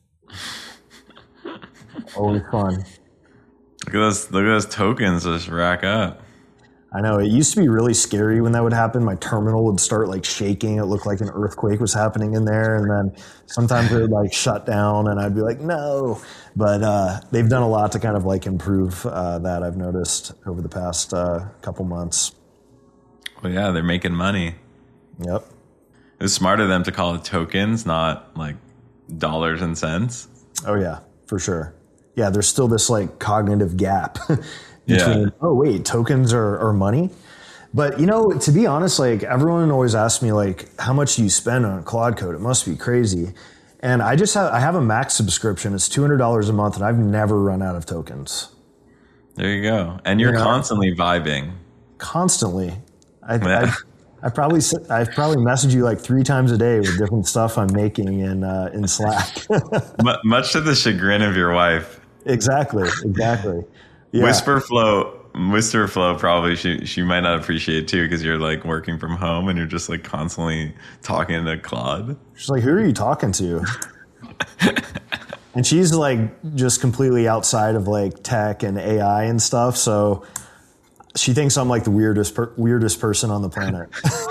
Always fun. Look at those, look at those tokens just rack up. I know. It used to be really scary when that would happen. My terminal would start like shaking. It looked like an earthquake was happening in there. And then sometimes it would like shut down and I'd be like, no. But uh, they've done a lot to kind of like improve uh, that, I've noticed over the past uh, couple months. Well, yeah, they're making money. Yep. It was smart of them to call it tokens, not like dollars and cents. Oh, yeah, for sure. Yeah, there's still this like cognitive gap between, Yeah. oh, wait, tokens are, are money. But, you know, to be honest, like everyone always asks me, like, how much do you spend on Claude Code? It must be crazy. And I just have, I have a max subscription. It's two hundred dollars a month and I've never run out of tokens. There you go. And you're You know? constantly vibing. Constantly. I, Yeah. I, I probably, I've probably messaged you like three times a day with different stuff I'm making in, uh, in Slack. M- much to the chagrin of your wife. Exactly. Exactly. Yeah. Whisperflow, Whisperflow probably she she might not appreciate too because you're like working from home and you're just like constantly talking to Claude. She's like, who are you talking to? And she's like just completely outside of like tech and A I and stuff. So she thinks I'm like the weirdest per- weirdest person on the planet.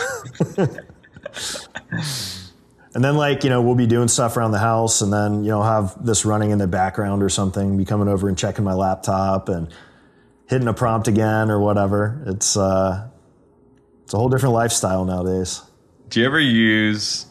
And then like, you know, we'll be doing stuff around the house and then, you know, have this running in the background or something, be coming over and checking my laptop and hitting a prompt again or whatever. It's uh, it's a whole different lifestyle nowadays. Do you ever use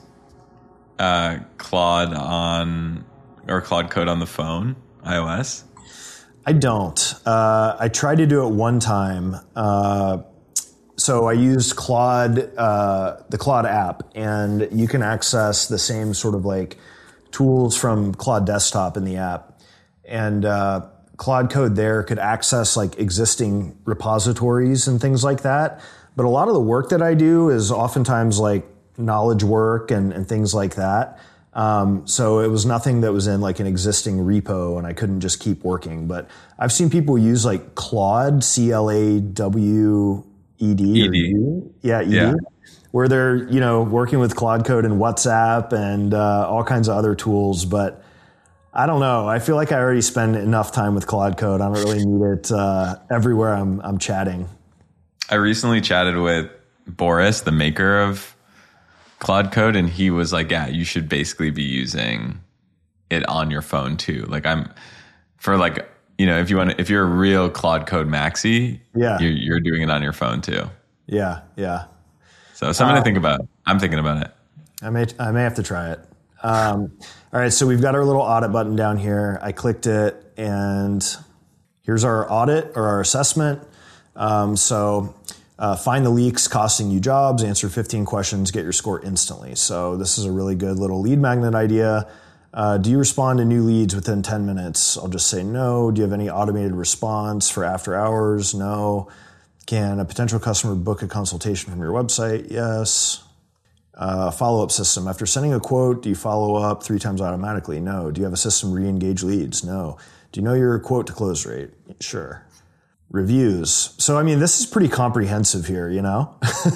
uh, Claude on or Claude Code on the phone, iOS? I don't. Uh, I tried to do it one time. Uh, so I used Claude, uh, the Claude app, and you can access the same sort of like tools from Claude Desktop in the app. And uh, Claude Code there could access like existing repositories and things like that. But a lot of the work that I do is oftentimes like knowledge work and, and things like that. Um, so it was nothing that was in like an existing repo and I couldn't just keep working. But I've seen people use like Claude, C L A W E D. E D. Yeah, E D. Yeah. Where they're, you know, working with Claude Code and WhatsApp and uh, all kinds of other tools. But I don't know. I feel like I already spend enough time with Claude Code. I don't really need it uh, everywhere I'm I'm chatting. I recently chatted with Boris, the maker of Claude Code, and he was like, yeah, you should basically be using it on your phone too. Like I'm for like, you know, if you want to, if you're a real Claude Code maxi, Yeah. you're, you're doing it on your phone too. Yeah, yeah. So something Uh, to think about. I'm thinking about it. I may I may have to try it. Um, all right, so we've got our little audit button down here. I clicked it, and here's our audit or our assessment. Um, so uh, find the leaks costing you jobs, answer fifteen questions, get your score instantly. So this is a really good little lead magnet idea. Uh, do you respond to new leads within ten minutes? I'll just say no. Do you have any automated response for after hours? No. Can a potential customer book a consultation from your website? Yes. Uh, follow-up system. After sending a quote, do you follow up three times automatically? No. Do you have a system re-engage leads? No. Do you know your quote to close rate? Sure. Reviews. So, I mean, this is pretty comprehensive here, you know?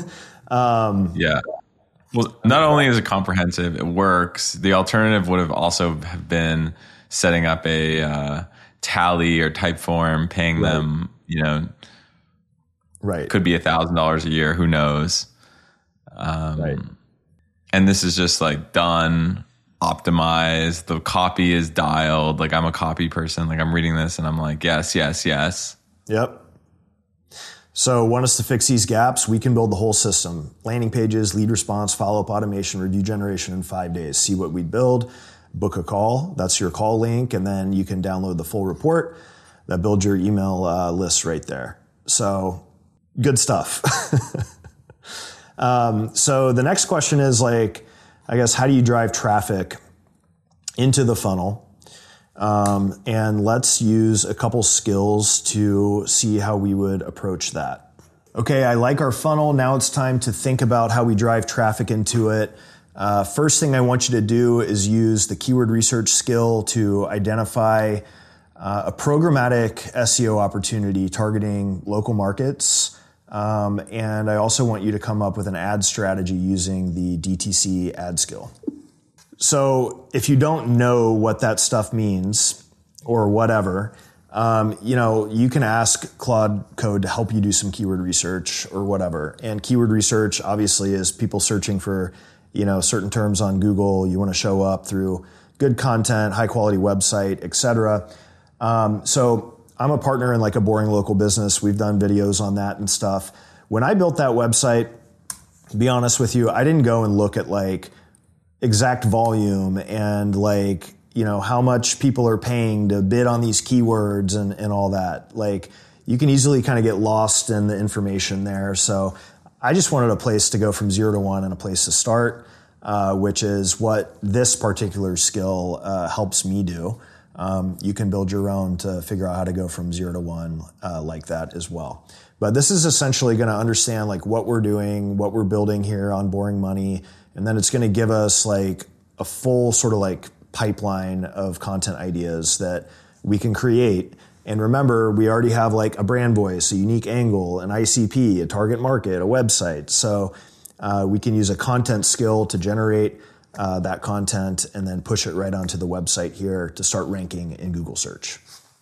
um, Yeah. Well, not only is it comprehensive, it works. The alternative would have also have been setting up a uh, tally or type form, paying Right. them, you know, right. could be a thousand dollars a year. Who knows? Um, Right. And this is just like done, optimized. The copy is dialed. Like I'm a copy person. Like I'm reading this and I'm like, yes, yes, yes. Yep. So want us to fix these gaps? We can build the whole system. Landing pages, lead response, follow-up automation, review generation in five days. See what we build, book a call. That's your call link. And then you can download the full report that builds your email uh, list right there. So good stuff. um, so the next question is like, I guess, how do you drive traffic into the funnel? Um, and let's use a couple skills to see how we would approach that. Okay, I like our funnel. Now it's time to think about how we drive traffic into it. Uh, first thing I want you to do is use the keyword research skill to identify uh, a programmatic S E O opportunity targeting local markets. Um, and I also want you to come up with an ad strategy using the D T C ad skill. So if you don't know what that stuff means or whatever, um, you know, you can ask Claude Code to help you do some keyword research or whatever. And keyword research obviously is people searching for, you know, certain terms on Google. You want to show up through good content, high quality website, et cetera. Um, so I'm a partner in like a boring local business. We've done videos on that and stuff. When I built that website, to be honest with you, I didn't go and look at like exact volume and like, you know, how much people are paying to bid on these keywords and, and all that. Like, you you can easily kind of get lost in the information there. So I just wanted a place to go from zero to one and a place to start, uh, which is what this particular skill uh, helps me do. Um, you can build your own to figure out how to go from zero to one uh, like that as well. But this is essentially going to understand like what we're doing, what we're building here on Boring Money, and then it's going to give us like a full sort of like pipeline of content ideas that we can create. And remember, we already have like a brand voice, a unique angle, an I C P, a target market, a website. So uh, we can use a content skill to generate uh, that content and then push it right onto the website here to start ranking in Google search.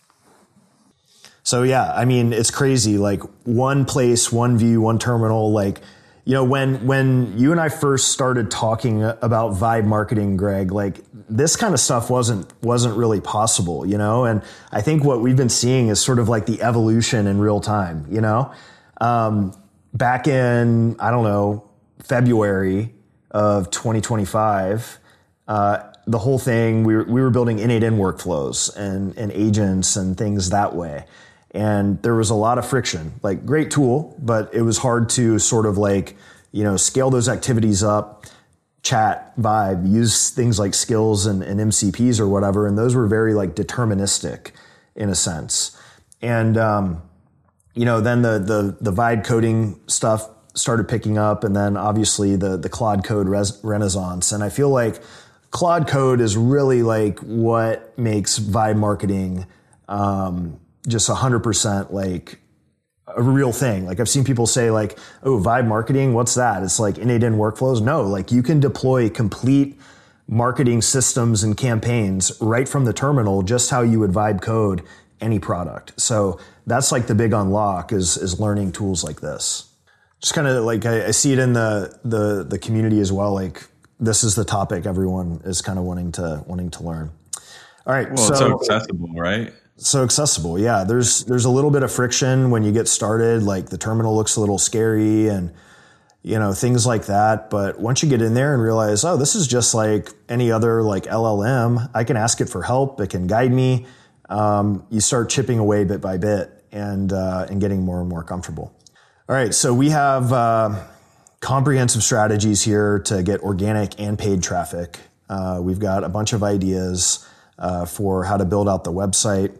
So yeah, I mean, it's crazy. Like one place, one view, one terminal. Like, you know, when when you and I first started talking about Vibe marketing, Greg, like this kind of stuff wasn't wasn't really possible, you know. And I think what we've been seeing is sort of like the evolution in real time, you know. Um, back in I don't know February of twenty twenty-five. Uh, the whole thing, we were, we were building innate in workflows and, and agents and things that way. And there was a lot of friction, like great tool, but it was hard to sort of like, you know, scale those activities up, chat, Vibe, use things like skills and, and M C Ps or whatever. And those were very like deterministic in a sense. And, um, you know, then the, the, the Vibe coding stuff started picking up, and then obviously the, the Claude Code res- renaissance. And I feel like Claude Code is really like what makes Vibe marketing, um, just a hundred percent like a real thing. Like I've seen people say like, oh, Vibe marketing, what's that? It's like innate in workflows. No, like you can deploy complete marketing systems and campaigns right from the terminal, just how you would Vibe code any product. So that's like the big unlock is, is learning tools like this. Just kind of like, I, I see it in the, the, the community as well. Like this is the topic everyone is kind of wanting to, wanting to learn. All right. Well, so, it's so accessible, right? So accessible. Yeah. There's, there's a little bit of friction when you get started. Like the terminal looks a little scary and, you know, things like that. But once you get in there and realize, oh, this is just like any other like L L M, I can ask it for help. It can guide me. Um, you start chipping away bit by bit and, uh, and getting more and more comfortable. All right. So we have, uh, comprehensive strategies here to get organic and paid traffic. Uh, we've got a bunch of ideas, uh, for how to build out the website.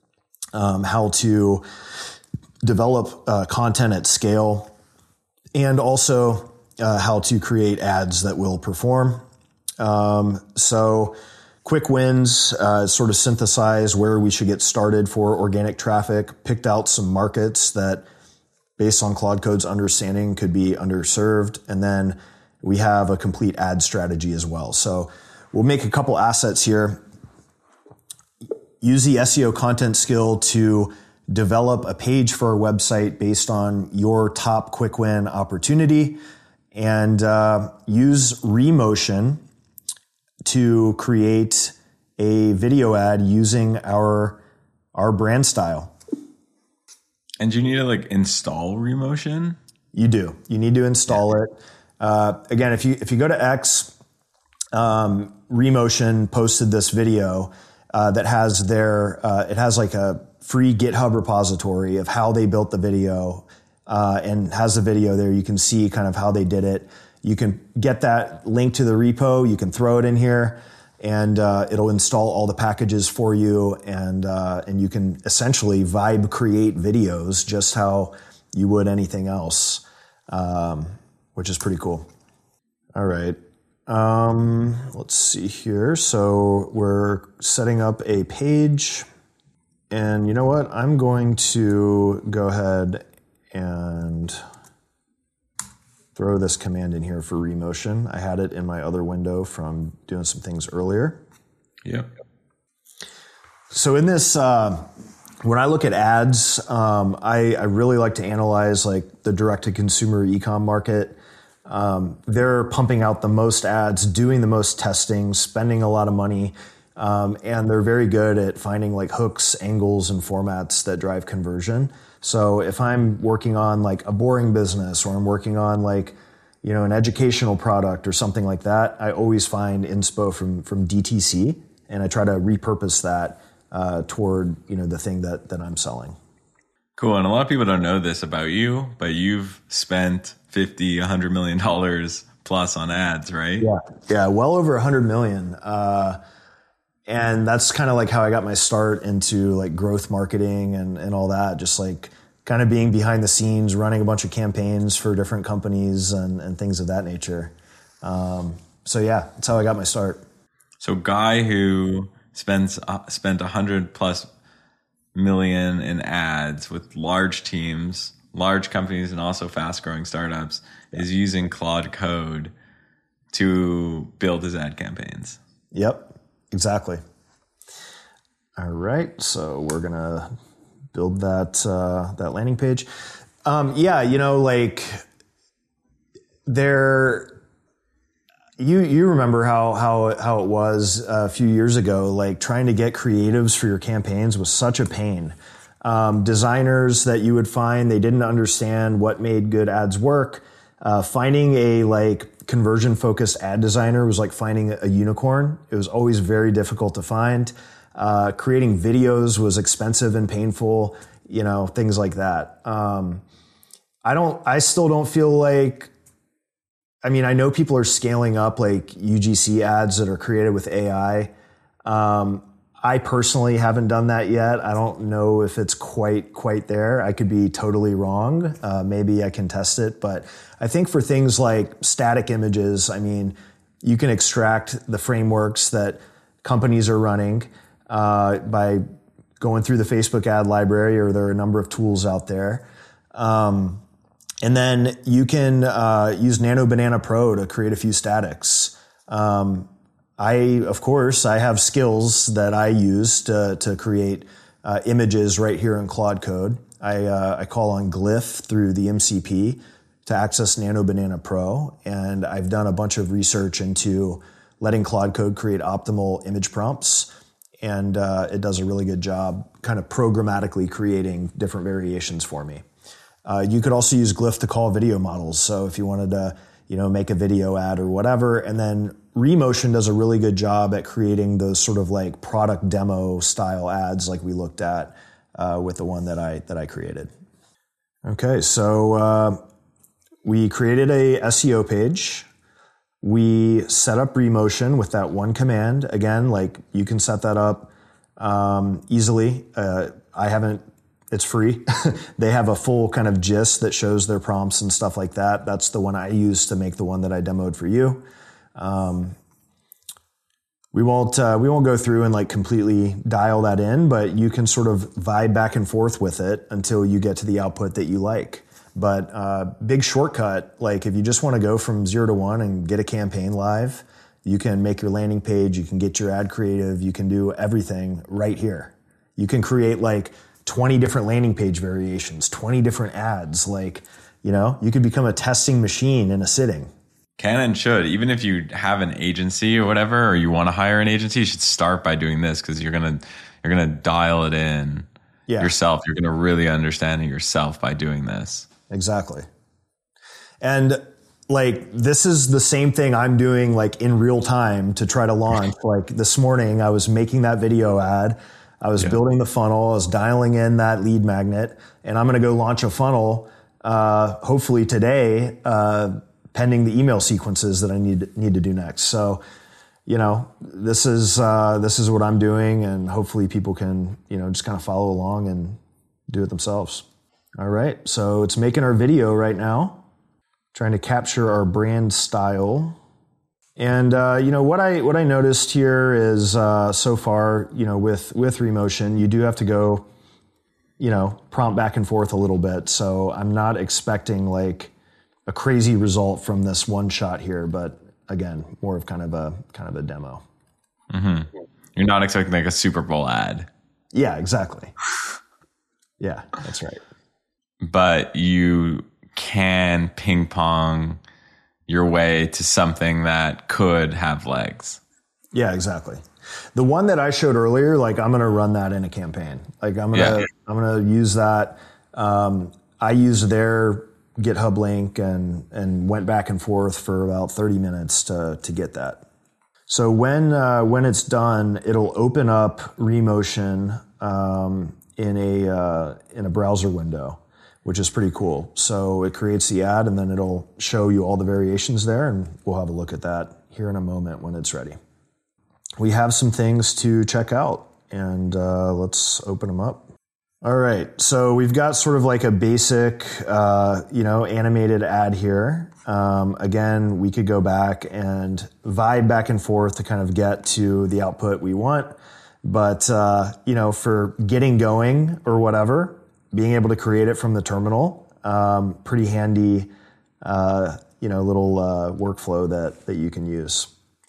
Um, how to develop uh, content at scale, and also uh, how to create ads that will perform. Um, so quick wins, uh, sort of synthesize where we should get started for organic traffic, picked out some markets that based on Claude Code's understanding could be underserved. And then we have a complete ad strategy as well. So we'll make a couple assets here. Use the S E O content skill to develop a page for a website based on your top quick win opportunity, and uh, use Remotion to create a video ad using our our brand style. And you need to like install Remotion? You do. You need to install yeah. it. Uh, again, if you if you go to X, um, Remotion posted this video. Uh, that has their, uh, it has like a free GitHub repository of how they built the video, uh, and has the video there. You can see kind of how they did it. You can get that link to the repo. You can throw it in here and, uh, it'll install all the packages for you. And, uh, and you can essentially Vibe create videos just how you would anything else, um, which is pretty cool. All right. Um, let's see here. So we're setting up a page, and you know what? I'm going to go ahead and throw this command in here for Remotion. I had it in my other window from doing some things earlier. Yep. So in this, uh, when I look at ads, um, I, I really like to analyze like the direct-to-consumer e-com market. Um, they're pumping out the most ads, doing the most testing, spending a lot of money, um, and they're very good at finding like hooks, angles, and formats that drive conversion. So if I'm working on like a boring business, or I'm working on like, you know, an educational product or something like that, I always find inspo from from D T C, and I try to repurpose that uh, toward, you know, the thing that that I'm selling. Cool. And a lot of people don't know this about you, but you've spent fifty, a hundred million dollars plus on ads, right? Yeah. Yeah. Well over a hundred million. Uh, and that's kind of like how I got my start into like growth marketing and, and all that. Just like kind of being behind the scenes, running a bunch of campaigns for different companies and, and things of that nature. Um, so yeah, that's how I got my start. So guy who spends, uh, spent a hundred plus million in ads with large teams, large companies, and also fast growing startups is using Claude Code to build his ad campaigns. Yep. Exactly. All right, so we're gonna build that uh, that landing page. Um, yeah, you know, like there, you you remember how how how it was a few years ago. Like trying to get creatives for your campaigns was such a pain. Um, designers that you would find, they didn't understand what made good ads work. Uh, finding a like conversion focused ad designer was like finding a unicorn. It was always very difficult to find. Uh, creating videos was expensive and painful, you know, things like that. Um, I don't, I still don't feel like, I mean, I know people are scaling up like U G C ads that are created with A I. Um, I personally haven't done that yet. I don't know if it's quite, quite there. I could be totally wrong. Uh, maybe I can test it, but I think for things like static images, I mean, you can extract the frameworks that companies are running, uh, by going through the Facebook ad library, or there are a number of tools out there. Um, and then you can, uh, use Nano Banana Pro to create a few statics. Um, I, of course, I have skills that I use to, to create uh, images right here in Claude Code. I, uh, I call on Glyph through the M C P to access Nano Banana Pro, and I've done a bunch of research into letting Claude Code create optimal image prompts, and uh, it does a really good job kind of programmatically creating different variations for me. Uh, you could also use Glyph to call video models, so if you wanted to, you know, make a video ad or whatever, and then Remotion does a really good job at creating those sort of like product demo style ads like we looked at uh, with the one that I that I created. Okay, so uh, we created a S E O page. We set up Remotion with that one command. Again, like you can set that up um, easily. Uh, I haven't, it's free. They have a full kind of gist that shows their prompts and stuff like that. That's the one I used to make the one that I demoed for you. Um, we won't, uh, we won't go through and like completely dial that in, but you can sort of vibe back and forth with it until you get to the output that you like. But, uh, big shortcut, like if you just want to go from zero to one and get a campaign live, you can make your landing page, you can get your ad creative, you can do everything right here. You can create like twenty different landing page variations, twenty different ads. Like, you know, you could become a testing machine in a sitting. Can and should. Even if you have an agency or whatever, or you want to hire an agency, you should start by doing this because you're gonna you're gonna dial it in yeah. yourself. You're gonna really understand it yourself by doing this. Exactly. And like this is the same thing I'm doing like in real time to try to launch. Like this morning, I was making that video ad. I was yeah. building the funnel. I was dialing in that lead magnet, and I'm gonna go launch a funnel. Uh, hopefully today. Uh, pending the email sequences that I need need to do next. So, you know, this is uh, this is what I'm doing, and hopefully people can, you know, just kind of follow along and do it themselves. All right, so it's making our video right now, trying to capture our brand style. And uh, you know what I what I noticed here is uh, so far, you know, with with Remotion, you do have to go, you know, prompt back and forth a little bit. So I'm not expecting like a crazy result from this one shot here, but again, more of kind of a kind of a demo. Mm-hmm. You're not expecting like a Super Bowl ad. Yeah, exactly. Yeah, that's right. But you can ping pong your way to something that could have legs. Yeah, exactly. The one that I showed earlier, like I'm going to run that in a campaign. Like I'm going to yeah. I'm going to use that. Um, I use their GitHub link and and went back and forth for about thirty minutes to to get that. So when uh, when it's done, it'll open up Remotion um, in a uh, in a browser window, which is pretty cool. So it creates the ad and then it'll show you all the variations there, and we'll have a look at that here in a moment when it's ready. We have some things to check out, and uh, let's open them up. All right, so we've got sort of like a basic, uh, you know, animated ad here. Um, again, we could go back and vibe back and forth to kind of get to the output we want. But, uh, you know, for getting going or whatever, being able to create it from the terminal, um, pretty handy, uh, you know, little uh, workflow that, that you can use.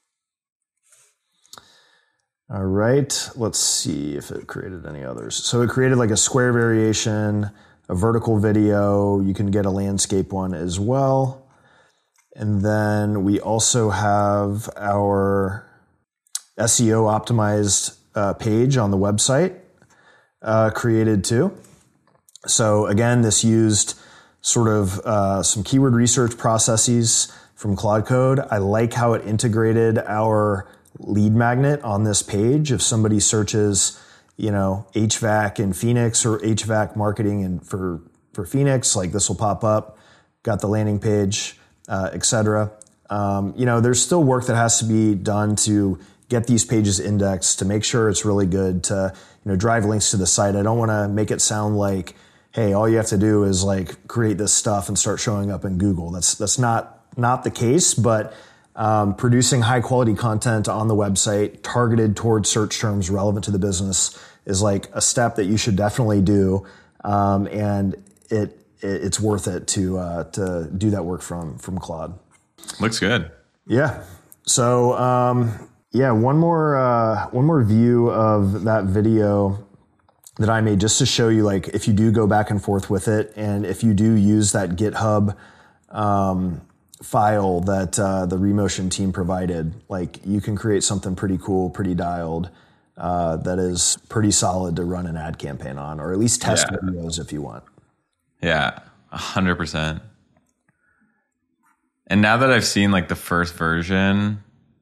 All right, let's see if it created any others. So it created like a square variation, a vertical video. You can get a landscape one as well. And then we also have our S E O optimized uh, page on the website uh, created too. So again, this used sort of uh, some keyword research processes from Claude Code. I like how it integrated our lead magnet on this page. If somebody searches, you know, H V A C in Phoenix or H V A C marketing and for, for Phoenix, like this will pop up, got the landing page, uh, et cetera. Um, you know, there's still work that has to be done to get these pages indexed, to make sure it's really good, to, you know, drive links to the site. I don't want to make it sound like, hey, all you have to do is like create this stuff and start showing up in Google. That's, that's not, not the case, but Um, producing high quality content on the website targeted towards search terms relevant to the business is like a step that you should definitely do. Um, and it, it, it's worth it to, uh, to do that work from, from Claude. Looks good. Yeah. So, um, yeah, one more, uh, one more view of that video that I made just to show you, like, if you do go back and forth with it, and if you do use that GitHub, um, file that uh, the Remotion team provided, like you can create something pretty cool, pretty dialed, uh, that is pretty solid to run an ad campaign on, or at least test yeah. videos if you want. Yeah, a hundred percent. And now that I've seen like the first version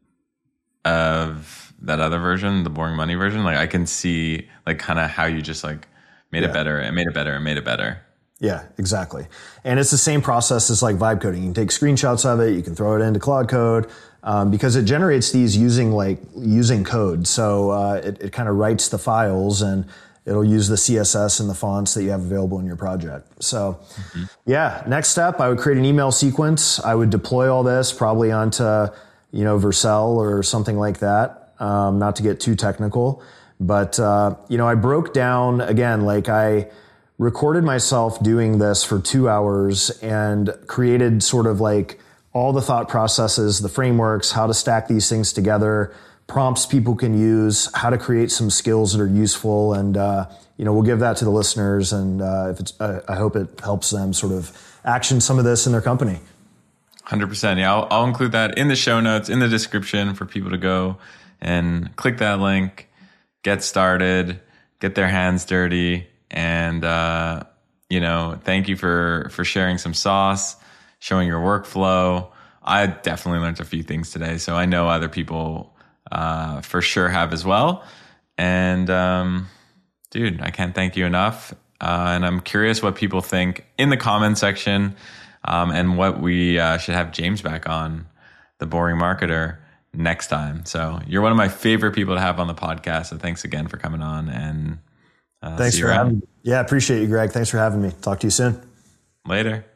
of that other version, the Boring Money version, like I can see like kind of how you just like made yeah. it better and made it better and made it better. Yeah, exactly. And it's the same process as like vibe coding. You can take screenshots of it. You can throw it into Claude Code, um, because it generates these using like using code. So uh, it, it kind of writes the files and it'll use the C S S and the fonts that you have available in your project. So mm-hmm. yeah, next step, I would create an email sequence. I would deploy all this probably onto, you know, Vercel or something like that. Um, not to get too technical, but uh, you know, I broke down again, like I recorded myself doing this for two hours and created sort of like all the thought processes, the frameworks, how to stack these things together, prompts people can use, how to create some skills that are useful. And, uh, you know, we'll give that to the listeners. And uh, if it's, uh, I hope it helps them sort of action some of this in their company. one hundred percent. Yeah, I'll, I'll include that in the show notes, in the description for people to go and click that link, get started, get their hands dirty. And, uh, you know, thank you for, for sharing some sauce, showing your workflow. I definitely learned a few things today, so I know other people, uh, for sure have as well. And, um, dude, I can't thank you enough. Uh, and I'm curious what people think in the comment section, um, and what we, uh, should have James back on, the Boring Marketer, next time. So you're one of my favorite people to have on the podcast. So thanks again for coming on, and, Uh, Thanks for having me. Yeah, appreciate you, Greg. Thanks for having me. Talk to you soon. Later.